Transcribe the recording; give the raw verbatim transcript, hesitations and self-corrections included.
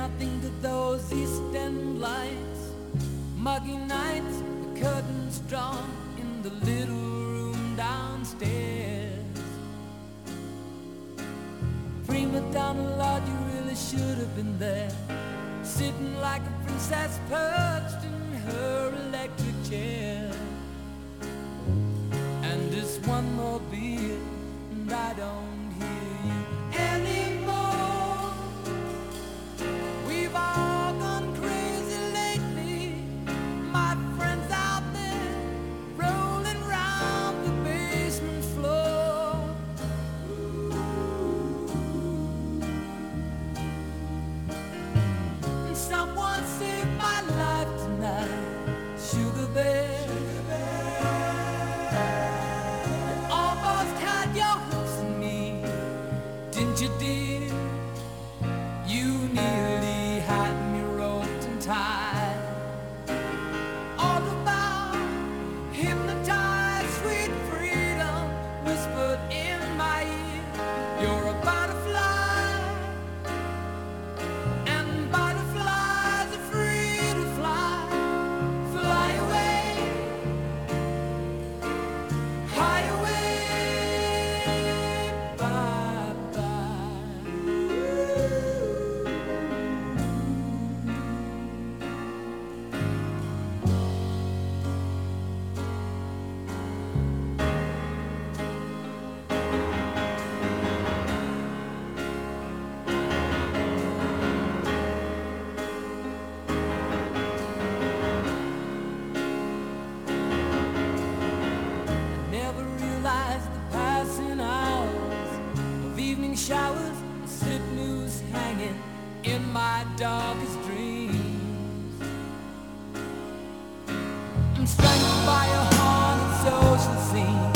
I think of those East End lights, muggy nights, the curtains drawn in the little room downstairs. Prima Donna, Lord, you really should have been there, sitting like a princess perched in her electric chair. And just one more beer and I don't hear you anymore. We've all gone crazy lately, my friends out there rolling round the basement floor. And someone saved my life tonight, Sugar Bear. You did, you nearly had me roped and tied. All about hypnotized, sweet freedom whispered in my ear. You're a butterfly, and butterflies are free to fly. Fly away, high away. Showers, slip noose hanging in my darkest dreams. I'm strangled by a haunted social scene.